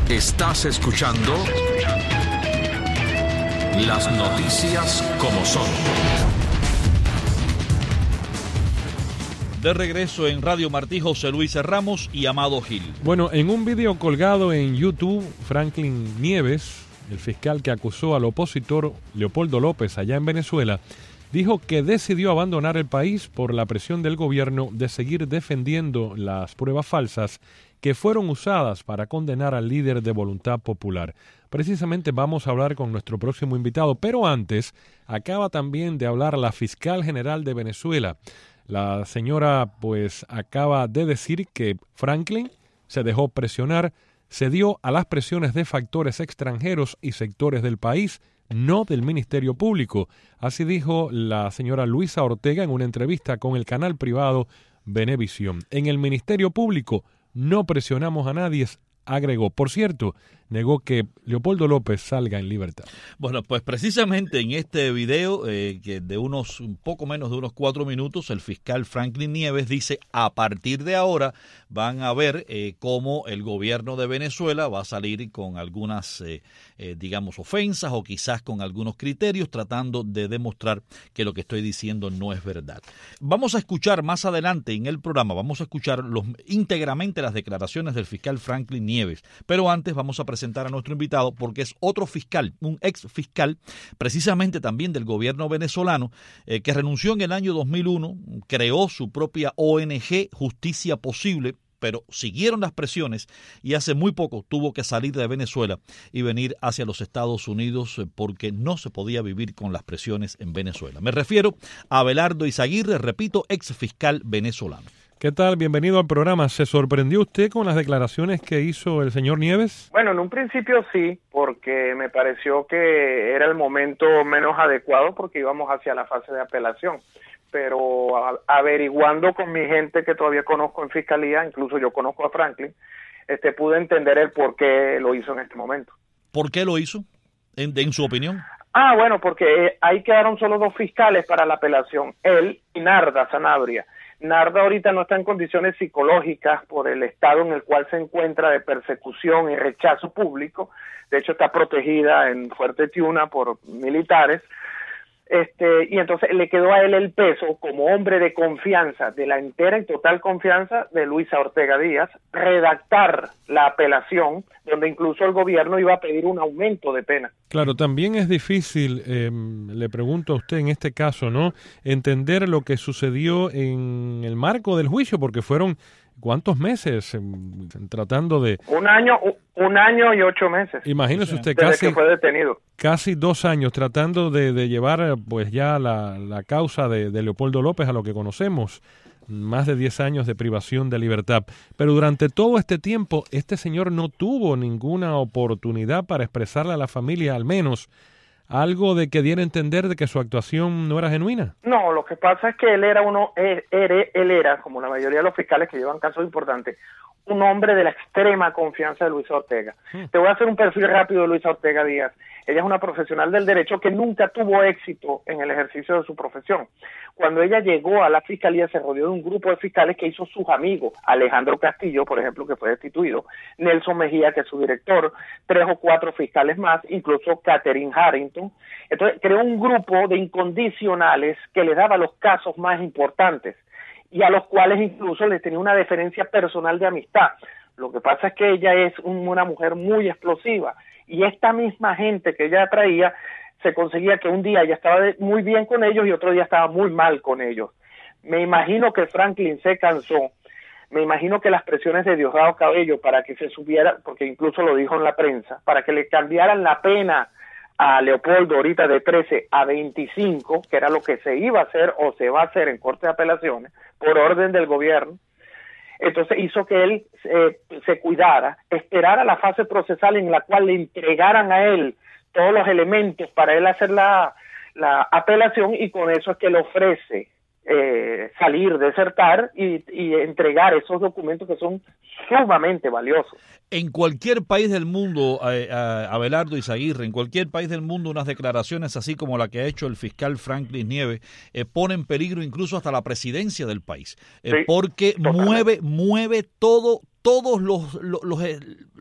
Estás escuchando las noticias como son. De regreso en Radio Martí, José Luis Ramos y Amado Gil. Bueno, en un video colgado en YouTube, Franklin Nieves, el fiscal que acusó al opositor Leopoldo López allá en Venezuela, dijo que decidió abandonar el país por la presión del gobierno de seguir defendiendo las pruebas falsas que fueron usadas para condenar al líder de Voluntad Popular. Precisamente vamos a hablar con nuestro próximo invitado, pero antes acaba también de hablar la fiscal general de Venezuela. La señora pues acaba de decir que Franklin se dejó presionar, cedió a las presiones de factores extranjeros y sectores del país, no del Ministerio Público. Así dijo la señora Luisa Ortega en una entrevista con el canal privado Venevisión. En el Ministerio Público no presionamos a nadie, agregó. Por cierto, negó que Leopoldo López salga en libertad. Bueno, pues precisamente en este video, que de un poco menos de unos 4 minutos, el fiscal Franklin Nieves dice: a partir de ahora van a ver cómo el gobierno de Venezuela va a salir con algunas, digamos, ofensas o quizás con algunos criterios, tratando de demostrar que lo que estoy diciendo no es verdad. Vamos a escuchar más adelante en el programa, vamos a escuchar íntegramente las declaraciones del fiscal Franklin Nieves, pero antes vamos a presentar a nuestro invitado porque es otro fiscal, un ex fiscal, precisamente también del gobierno venezolano, que renunció en el año 2001, creó su propia ONG Justicia Posible, pero siguieron las presiones y hace muy poco tuvo que salir de Venezuela y venir hacia los Estados Unidos porque no se podía vivir con las presiones en Venezuela. Me refiero a Abelardo Izaguirre, repito, ex fiscal venezolano. ¿Qué tal? Bienvenido al programa. ¿Se sorprendió usted con las declaraciones que hizo el señor Nieves? Bueno, en un principio sí, porque me pareció que era el momento menos adecuado porque íbamos hacia la fase de apelación. Pero averiguando con mi gente que todavía conozco en fiscalía, incluso yo conozco a Franklin, pude entender el por qué lo hizo en este momento. ¿Por qué lo hizo, en su opinión? Bueno, porque ahí quedaron solo 2 fiscales para la apelación, él y Narda Sanabria. Narda ahorita no está en condiciones psicológicas por el estado en el cual se encuentra de persecución y rechazo público. De hecho, está protegida en Fuerte Tiuna por militares. Y entonces le quedó a él el peso como hombre de confianza, de la entera y total confianza de Luisa Ortega Díaz, redactar la apelación, donde incluso el gobierno iba a pedir un aumento de pena. Claro, también es difícil, le pregunto a usted en este caso, ¿no?, entender lo que sucedió en el marco del juicio, porque fueron ¿cuántos meses tratando de...? Un año y 8 meses. Imagínese usted, desde que fue detenido. Casi 2 años tratando de llevar pues ya la causa de Leopoldo López a lo que conocemos, más de 10 años de privación de libertad. Pero durante todo este tiempo, este señor no tuvo ninguna oportunidad para expresarle a la familia, al menos, algo de que diera a entender de que su actuación no era genuina. No, lo que pasa es que él era, como la mayoría de los fiscales que llevan casos importantes, un hombre de la extrema confianza de Luisa Ortega. Te voy a hacer un perfil rápido de Luisa Ortega Díaz. Ella es una profesional del derecho que nunca tuvo éxito en el ejercicio de su profesión. Cuando ella llegó a la fiscalía se rodeó de un grupo de fiscales que hizo sus amigos, Alejandro Castillo, por ejemplo, que fue destituido, Nelson Mejía, que es su director, 3 o 4 fiscales más, incluso Catherine Harrington. Entonces creó un grupo de incondicionales que le daba los casos más importantes y a los cuales incluso les tenía una deferencia personal de amistad. Lo que pasa es que ella es una mujer muy explosiva y esta misma gente que ella traía se conseguía que un día ella estaba muy bien con ellos y otro día estaba muy mal con ellos. Me imagino que Franklin se cansó, me imagino que las presiones de Diosdado Cabello para que se subiera, porque incluso lo dijo en la prensa, para que le cambiaran la pena a Leopoldo ahorita de 13 a 25, que era lo que se iba a hacer o se va a hacer en Corte de Apelaciones, por orden del gobierno. Entonces hizo que él se cuidara, esperara la fase procesal en la cual le entregaran a él todos los elementos para él hacer la apelación, y con eso es que le ofrece salir, desertar y entregar esos documentos que son sumamente valiosos. En cualquier país del mundo, Abelardo Izaguirre, en cualquier país del mundo, unas declaraciones así como la que ha hecho el fiscal Franklin Nieves pone en peligro incluso hasta la presidencia del país, sí, porque mueve todos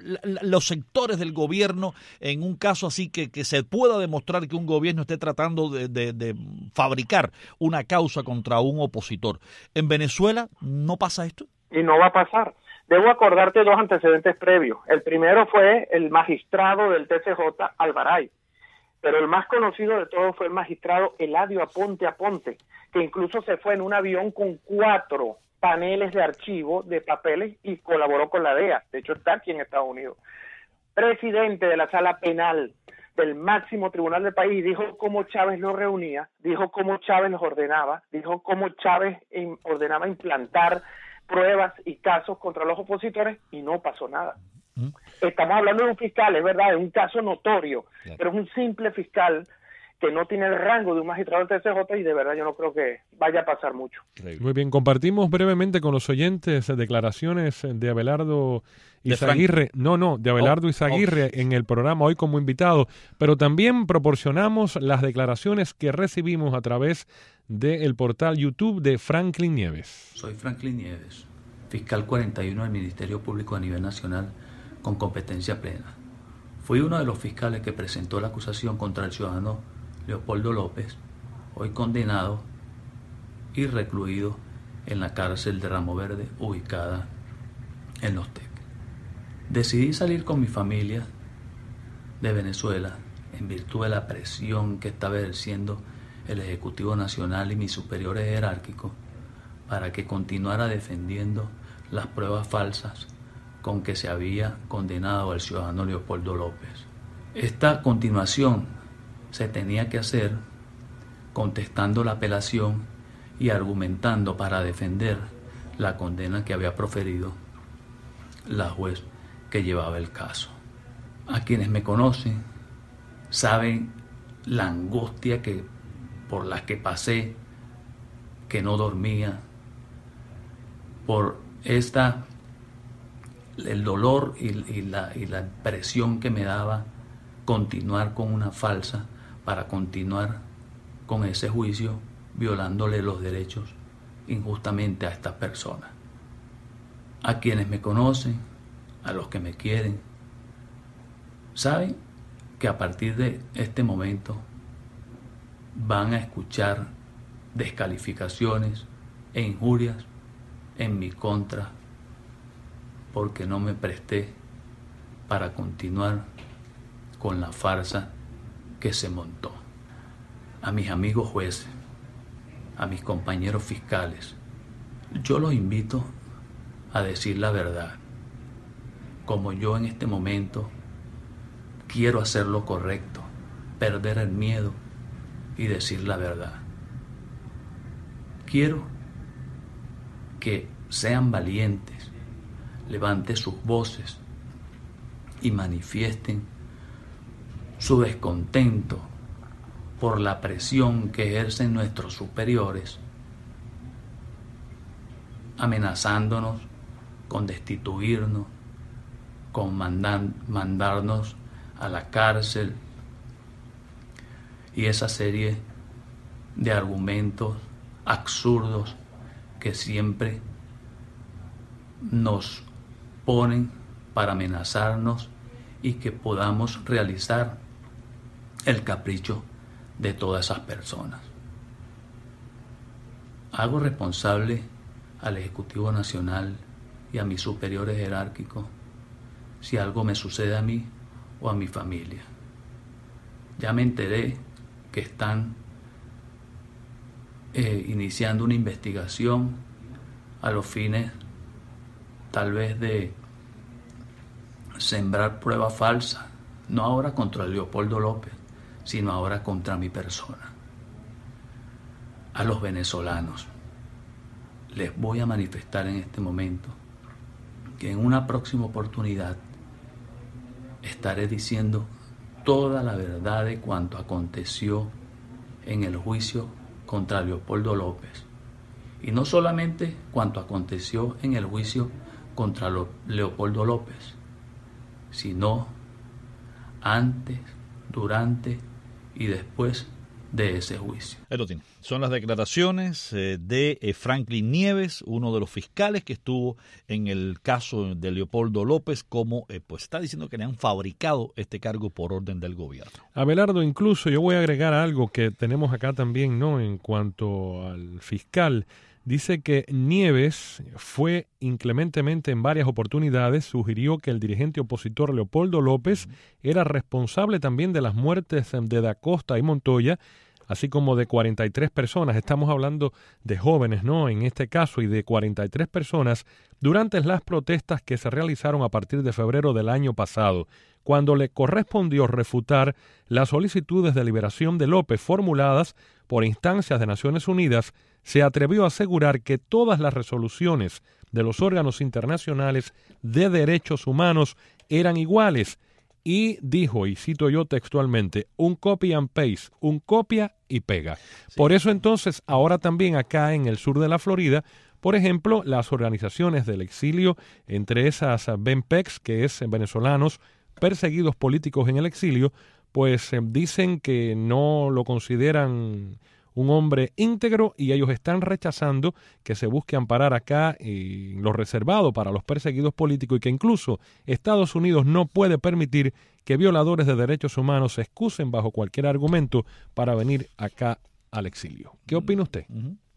los sectores del gobierno en un caso así que se pueda demostrar que un gobierno esté tratando de fabricar una causa contra un opositor? ¿En Venezuela no pasa esto? Y no va a pasar. Debo acordarte dos antecedentes previos. El primero fue el magistrado del TCJ, Alvaray, pero el más conocido de todos fue el magistrado Eladio Aponte, que incluso se fue en un avión con 4 paneles de archivo de papeles y colaboró con la DEA. De hecho, está aquí en Estados Unidos. Presidente de la sala penal del máximo tribunal del país, dijo cómo Chávez lo reunía, dijo cómo Chávez los ordenaba, dijo cómo Chávez ordenaba implantar pruebas y casos contra los opositores y no pasó nada. Estamos hablando de un fiscal, es verdad, es un caso notorio, claro, pero es un simple fiscal que no tiene el rango de un magistrado del TCJ y de verdad yo no creo que vaya a pasar mucho. Muy bien, compartimos brevemente con los oyentes declaraciones de Abelardo Izaguirre, de Abelardo Izaguirre en el programa hoy como invitado, pero también proporcionamos las declaraciones que recibimos a través del portal YouTube de Franklin Nieves. Soy Franklin Nieves, fiscal 41 del Ministerio Público a nivel nacional con competencia plena. Fui uno de los fiscales que presentó la acusación contra el ciudadano Leopoldo López, hoy condenado y recluido en la cárcel de Ramo Verde ubicada en Los Teques. Decidí salir con mi familia de Venezuela en virtud de la presión que estaba ejerciendo el Ejecutivo Nacional y mis superiores jerárquicos para que continuara defendiendo las pruebas falsas con que se había condenado al ciudadano Leopoldo López. Esta continuación se tenía que hacer contestando la apelación y argumentando para defender la condena que había proferido la juez que llevaba el caso. A quienes me conocen saben la angustia por la que pasé, que no dormía, por el dolor y la presión que me daba continuar con una falsa para continuar con ese juicio violándole los derechos injustamente a estas personas. A quienes me conocen, a los que me quieren, saben que a partir de este momento van a escuchar descalificaciones e injurias en mi contra porque no me presté para continuar con la farsa que se montó. A mis amigos jueces, a mis compañeros fiscales, yo los invito a decir la verdad. Como yo en este momento quiero hacer lo correcto, perder el miedo y decir la verdad. Quiero que sean valientes, levanten sus voces y manifiesten su descontento por la presión que ejercen nuestros superiores, amenazándonos con destituirnos, con mandarnos a la cárcel y esa serie de argumentos absurdos que siempre nos ponen para amenazarnos y que podamos realizar el capricho de todas esas personas. Hago responsable al Ejecutivo Nacional y a mis superiores jerárquicos si algo me sucede a mí o a mi familia. Ya me enteré que están iniciando una investigación a los fines tal vez de sembrar pruebas falsas, no ahora contra Leopoldo López, sino ahora contra mi persona. A los venezolanos les voy a manifestar en este momento que en una próxima oportunidad estaré diciendo toda la verdad de cuanto aconteció en el juicio contra Leopoldo López. Y no solamente cuanto aconteció en el juicio contra Leopoldo López, sino antes, durante y después de ese juicio. Ahí lo tiene. Son las declaraciones de Franklin Nieves, uno de los fiscales que estuvo en el caso de Leopoldo López, como pues está diciendo que le han fabricado este cargo por orden del gobierno. Abelardo, incluso yo voy a agregar algo que tenemos acá también, ¿no? En cuanto al fiscal, dice que Nieves fue inclementemente en varias oportunidades, sugirió que el dirigente opositor Leopoldo López era responsable también de las muertes de Da Costa y Montoya, así como de 43 personas. Estamos hablando de jóvenes, ¿no? En este caso, y de 43 personas durante las protestas que se realizaron a partir de febrero del año pasado, cuando le correspondió refutar las solicitudes de liberación de López formuladas por instancias de Naciones Unidas. Se atrevió a asegurar que todas las resoluciones de los órganos internacionales de derechos humanos eran iguales y dijo, y cito yo textualmente, un copy and paste, un copia y pega. Sí. Por eso entonces ahora también acá en el sur de la Florida, por ejemplo, las organizaciones del exilio, entre esas BENPEX, que es venezolanos perseguidos políticos en el exilio, pues dicen que no lo consideran un hombre íntegro y ellos están rechazando que se busque amparar acá lo reservado para los perseguidos políticos y que incluso Estados Unidos no puede permitir que violadores de derechos humanos se excusen bajo cualquier argumento para venir acá al exilio. ¿Qué opina usted?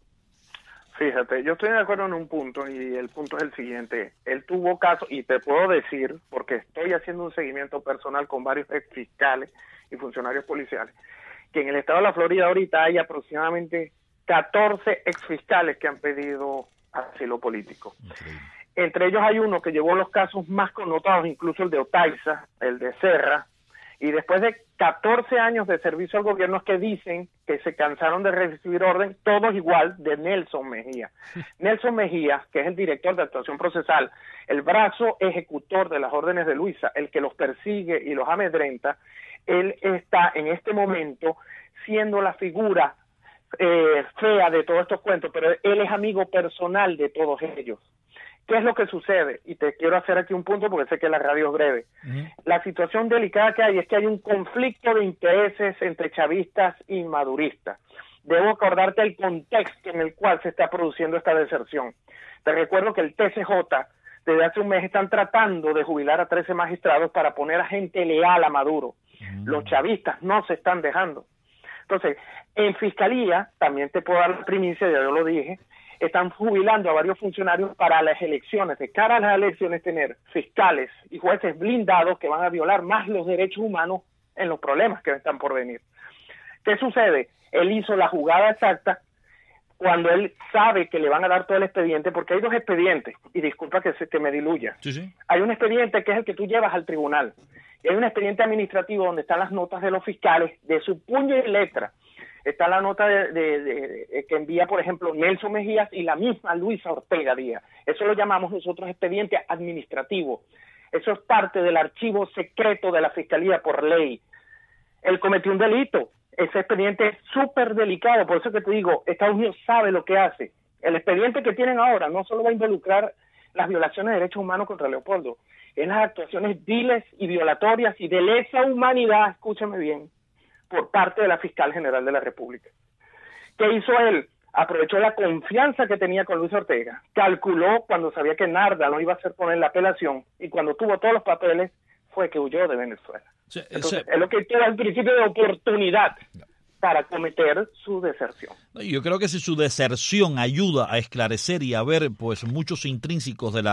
Fíjate, yo estoy de acuerdo en un punto y el punto es el siguiente. Él tuvo caso, y te puedo decir, porque estoy haciendo un seguimiento personal con varios ex fiscales y funcionarios policiales, que en el estado de la Florida ahorita hay aproximadamente 14 exfiscales que han pedido asilo político. Increíble. Entre ellos hay uno que llevó los casos más connotados, incluso el de Otaiza, el de Serra, y después de 14 años de servicio al gobierno es que dicen que se cansaron de recibir orden, todos igual, de Nelson Mejía. Nelson Mejía, que es el director de actuación procesal, el brazo ejecutor de las órdenes de Luisa, el que los persigue y los amedrenta, él está en este momento siendo la figura fea de todos estos cuentos, pero él es amigo personal de todos ellos. ¿Qué es lo que sucede? Y te quiero hacer aquí un punto porque sé que la radio es breve. La situación delicada que hay es que hay un conflicto de intereses entre chavistas y maduristas. Debo acordarte el contexto en el cual se está produciendo esta deserción. Te recuerdo que el TCJ desde hace un mes están tratando de jubilar a 13 magistrados para poner a gente leal a Maduro. Los chavistas no se están dejando. Entonces, en Fiscalía, también te puedo dar la primicia, ya yo lo dije, están jubilando a varios funcionarios para las elecciones. De cara a las elecciones, tener fiscales y jueces blindados que van a violar más los derechos humanos en los problemas que están por venir. ¿Qué sucede? Él hizo la jugada exacta cuando él sabe que le van a dar todo el expediente, porque hay dos expedientes, y disculpa que me diluya. Sí. Hay un expediente que es el que tú llevas al tribunal, y hay un expediente administrativo donde están las notas de los fiscales, de su puño y letra. Está la nota que envía, por ejemplo, Nelson Mejías y la misma Luisa Ortega Díaz. Eso lo llamamos nosotros expediente administrativo. Eso es parte del archivo secreto de la Fiscalía por ley. Él cometió un delito. Ese expediente es súper delicado, por eso que te digo, Estados Unidos sabe lo que hace. El expediente que tienen ahora no solo va a involucrar las violaciones de derechos humanos contra Leopoldo, es las actuaciones viles y violatorias y de lesa humanidad, escúchame bien, por parte de la Fiscal General de la República. ¿Qué hizo él? Aprovechó la confianza que tenía con Luis Ortega, calculó cuando sabía que Narda no iba a hacer poner la apelación y cuando tuvo todos los papeles fue que huyó de Venezuela. Entonces, es lo que tuvo el principio de oportunidad para cometer su deserción. Yo creo que si su deserción ayuda a esclarecer y a ver pues muchos intrínsecos de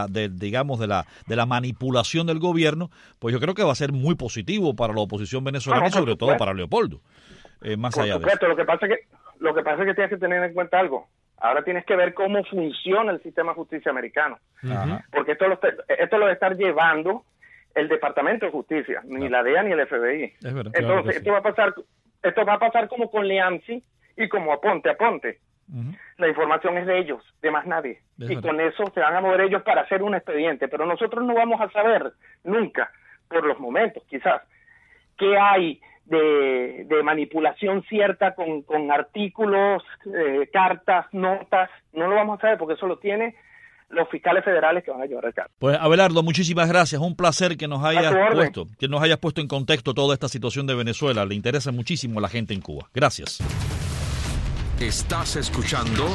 la manipulación del gobierno, pues yo creo que va a ser muy positivo para la oposición venezolana y sobre todo para Leopoldo. Más allá de eso. Lo que pasa es que tienes que tener en cuenta algo. Ahora tienes que ver cómo funciona el sistema de justicia americano. Porque esto lo estar llevando el Departamento de Justicia, ni la DEA ni el FBI. Verdad, entonces, esto va a pasar como con Leanzi y como Aponte. La información es de ellos, de más nadie. Y con eso se van a mover ellos para hacer un expediente. Pero nosotros no vamos a saber nunca, por los momentos quizás, qué hay de manipulación cierta con artículos, cartas, notas. No lo vamos a saber porque eso lo tiene los fiscales federales que van a llevar el caso. Pues Abelardo, muchísimas gracias. Un placer que nos hayas puesto en contexto toda esta situación de Venezuela. Le interesa muchísimo a la gente en Cuba. Gracias. Estás escuchando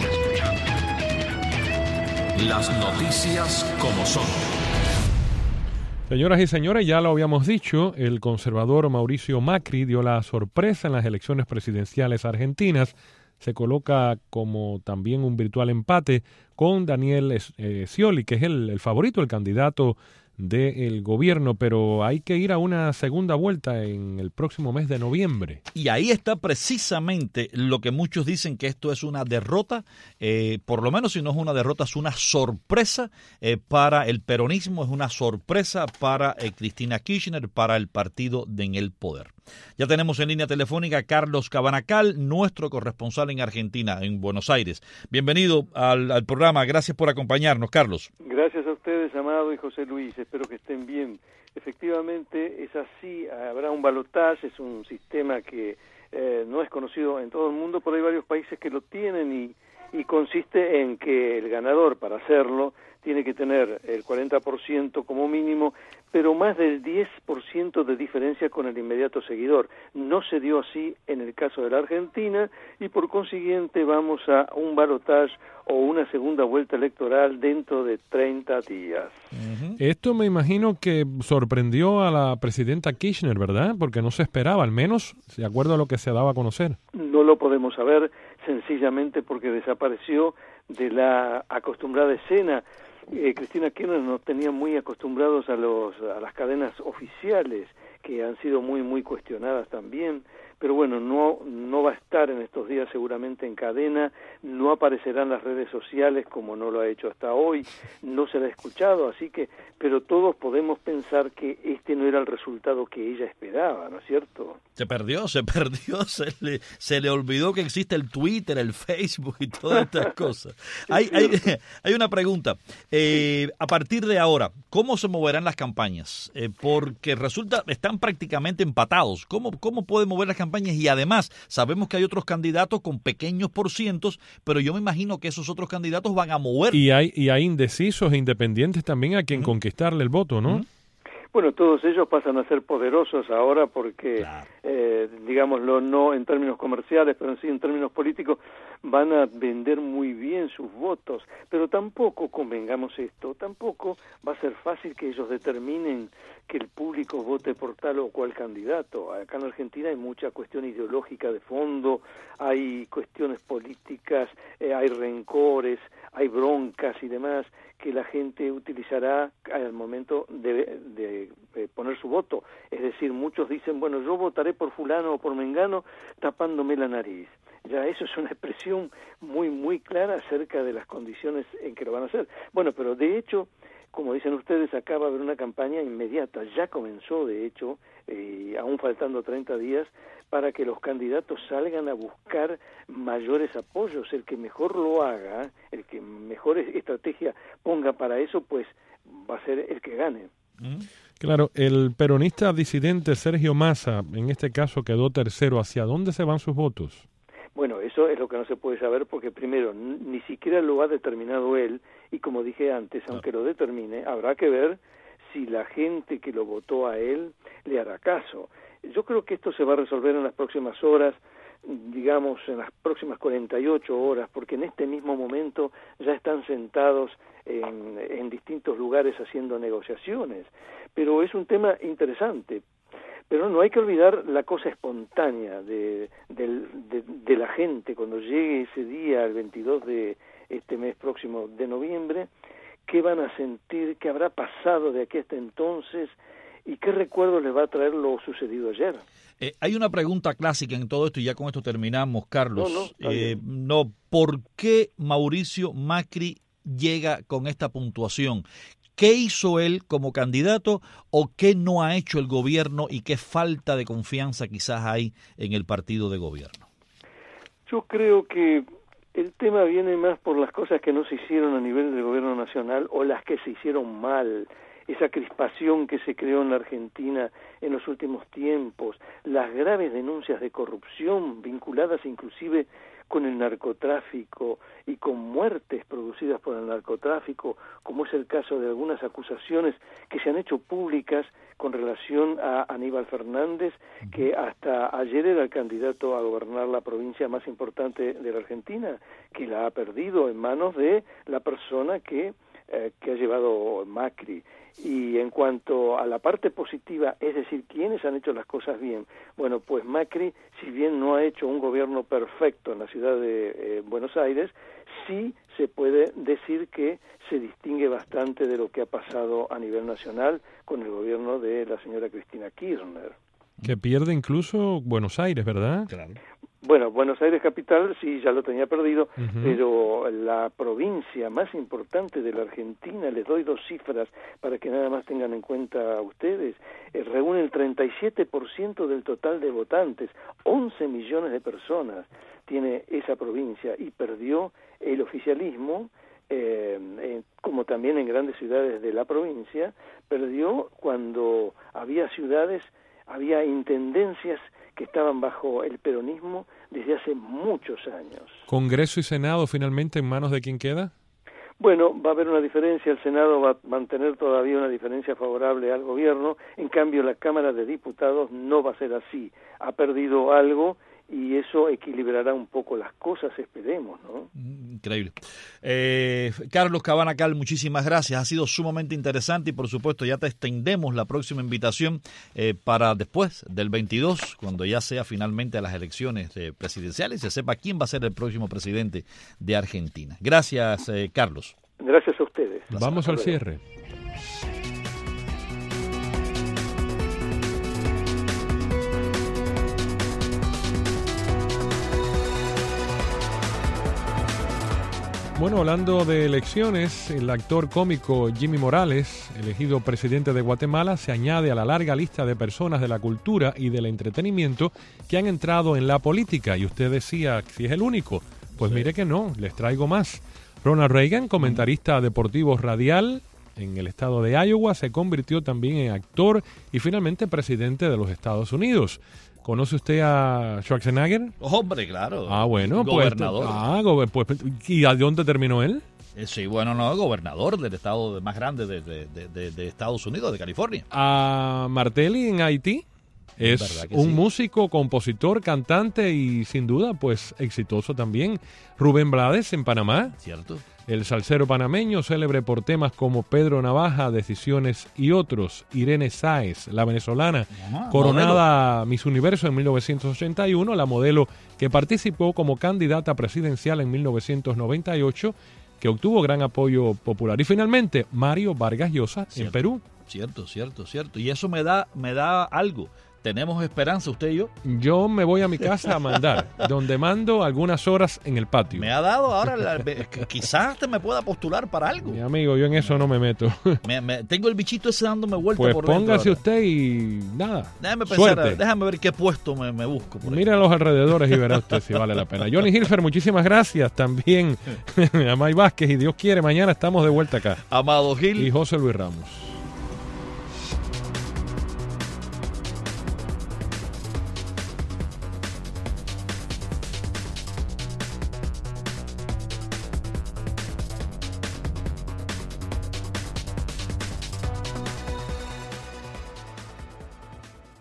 Las Noticias como Son. Señoras y señores, ya lo habíamos dicho, el conservador Mauricio Macri dio la sorpresa en las elecciones presidenciales argentinas. Se coloca como también un virtual empate con Daniel Scioli, que es el favorito, el candidato del gobierno, pero hay que ir a una segunda vuelta en el próximo mes de noviembre. Y ahí está precisamente lo que muchos dicen que esto es una derrota, por lo menos si no es una derrota, es una sorpresa para el peronismo, es una sorpresa para Cristina Kirchner, para el partido en el poder. Ya tenemos en línea telefónica a Carlos Cabanacal, nuestro corresponsal en Argentina, en Buenos Aires. Bienvenido al programa, gracias por acompañarnos, Carlos. Gracias a ustedes, Amado y José Luis, espero que estén bien. Efectivamente es así, habrá un balotaje, es un sistema que no es conocido en todo el mundo, pero hay varios países que lo tienen y consiste en que el ganador, para hacerlo, tiene que tener el 40% como mínimo, pero más del 10% de diferencia con el inmediato seguidor. No se dio así en el caso de la Argentina y por consiguiente vamos a un balotaje o una segunda vuelta electoral dentro de 30 días. Esto me imagino que sorprendió a la presidenta Kirchner, ¿verdad? Porque no se esperaba, al menos de acuerdo a lo que se daba a conocer. No lo podemos saber sencillamente porque desapareció de la acostumbrada escena. Cristina Kirchner nos tenía muy acostumbrados a las cadenas oficiales, que han sido muy cuestionadas también, pero bueno, no va a estar en estos días seguramente en cadena, no aparecerá en las redes sociales como no lo ha hecho hasta hoy, no se la ha escuchado, así que, pero todos podemos pensar que este no era el resultado que ella esperaba, ¿no es cierto? Se perdió, se le olvidó que existe el Twitter, el Facebook y todas estas cosas. Hay una pregunta, a partir de ahora, ¿cómo se moverán las campañas? Porque están prácticamente empatados, ¿cómo pueden mover las campañas? Y además, sabemos que hay otros candidatos con pequeños porcientos, pero yo me imagino que esos otros candidatos van a mover. Y hay indecisos e independientes también a quien conquistarle el voto, ¿no? Bueno, todos ellos pasan a ser poderosos ahora porque, claro, digámoslo, no en términos comerciales, pero sí en términos políticos, van a vender muy bien sus votos. Pero tampoco, convengamos esto, tampoco va a ser fácil que ellos determinen que el público vote por tal o cual candidato. Acá en Argentina hay mucha cuestión ideológica de fondo, hay cuestiones políticas, hay rencores, hay broncas y demás que la gente utilizará al momento de poner su voto. Es decir, muchos dicen, bueno, yo votaré por fulano o por mengano tapándome la nariz. Ya eso es una expresión muy clara acerca de las condiciones en que lo van a hacer. Bueno, pero de hecho, como dicen ustedes, acá va a haber una campaña inmediata, ya comenzó de hecho, aún faltando 30 días, para que los candidatos salgan a buscar mayores apoyos. El que mejor lo haga, el que mejor estrategia ponga para eso, pues va a ser el que gane. Claro, el peronista disidente Sergio Massa, en este caso quedó tercero. ¿Hacia dónde se van sus votos? Bueno, eso es lo que no se puede saber porque primero, ni siquiera lo ha determinado él y como dije antes, aunque lo determine, habrá que ver si la gente que lo votó a él le hará caso. Yo creo que esto se va a resolver en las próximas horas, digamos en las próximas 48 horas, porque en este mismo momento ya están sentados en distintos lugares haciendo negociaciones. Pero es un tema interesante. Pero no hay que olvidar la cosa espontánea de la gente cuando llegue ese día, el 22 de este mes próximo de noviembre, qué van a sentir, qué habrá pasado de aquí hasta entonces y qué recuerdo les va a traer lo sucedido ayer. Hay una pregunta clásica en todo esto y ya con esto terminamos, Carlos. ¿Por qué Mauricio Macri llega con esta puntuación? ¿Qué hizo él como candidato o qué no ha hecho el gobierno y qué falta de confianza quizás hay en el partido de gobierno? Yo creo que el tema viene más por las cosas que no se hicieron a nivel del gobierno nacional o las que se hicieron mal, esa crispación que se creó en la Argentina en los últimos tiempos, las graves denuncias de corrupción vinculadas inclusive con el narcotráfico y con muertes producidas por el narcotráfico, como es el caso de algunas acusaciones que se han hecho públicas con relación a Aníbal Fernández, que hasta ayer era el candidato a gobernar la provincia más importante de la Argentina, que la ha perdido en manos de la persona que ha llevado Macri. Y en cuanto a la parte positiva, es decir, ¿quiénes han hecho las cosas bien? Bueno, pues Macri, si bien no ha hecho un gobierno perfecto en la ciudad de Buenos Aires, sí se puede decir que se distingue bastante de lo que ha pasado a nivel nacional con el gobierno de la señora Cristina Kirchner. Que pierde incluso Buenos Aires, ¿verdad? Claro. Bueno, Buenos Aires capital sí, ya lo tenía perdido, pero la provincia más importante de la Argentina, les doy 2 cifras para que nada más tengan en cuenta ustedes, reúne el 37% del total de votantes, 11 millones de personas tiene esa provincia, y perdió el oficialismo, como también en grandes ciudades de la provincia, perdió cuando había ciudades, había intendencias que estaban bajo el peronismo desde hace muchos años. ¿Congreso y Senado finalmente en manos de quién queda? Bueno, va a haber una diferencia, el Senado va a mantener todavía una diferencia favorable al gobierno, en cambio la Cámara de Diputados no va a ser así, ha perdido algo y eso equilibrará un poco las cosas, esperemos, ¿no? Increíble. Carlos Cabanacal, muchísimas gracias, ha sido sumamente interesante y por supuesto ya te extendemos la próxima invitación para después del 22, cuando ya sea finalmente las elecciones presidenciales y se sepa quién va a ser el próximo presidente de Argentina. Gracias, Carlos. Gracias a ustedes. Vamos al cierre. Bueno, hablando de elecciones, el actor cómico Jimmy Morales, elegido presidente de Guatemala, se añade a la larga lista de personas de la cultura y del entretenimiento que han entrado en la política. Y usted decía, si es el único, pues mire que no, les traigo más. Ronald Reagan, comentarista deportivo radial en el estado de Iowa, se convirtió también en actor y finalmente presidente de los Estados Unidos. ¿Conoce usted a Schwarzenegger? Hombre, claro. Ah, bueno. Gobernador. Pues, ¿y a dónde terminó él? Sí, bueno, no, gobernador del estado más grande de Estados Unidos, de California. A Martelli en Haití. Es un músico, compositor, cantante y sin duda, pues exitoso también. Rubén Blades en Panamá. Cierto. El salsero panameño, célebre por temas como Pedro Navaja, Decisiones y otros. Irene Sáez, la venezolana, coronada modelo Miss Universo en 1981, la modelo que participó como candidata presidencial en 1998, que obtuvo gran apoyo popular. Y finalmente, Mario Vargas Llosa en Perú. Cierto. Y eso me da algo. Tenemos esperanza, usted y yo. Yo me voy a mi casa a mandar, donde mando algunas horas en el patio. Me ha dado ahora, quizás te me pueda postular para algo. Mi amigo, yo en eso no me meto. Tengo el bichito ese dándome vuelta pues por dentro. Pues póngase usted y nada. Déjame pensar, déjame ver qué puesto me busco. Mira a los alrededores y verá usted si vale la pena. Johnny Hilfer, muchísimas gracias. También a May Vázquez y Dios quiere, mañana estamos de vuelta acá. Amado Gil. Y José Luis Ramos.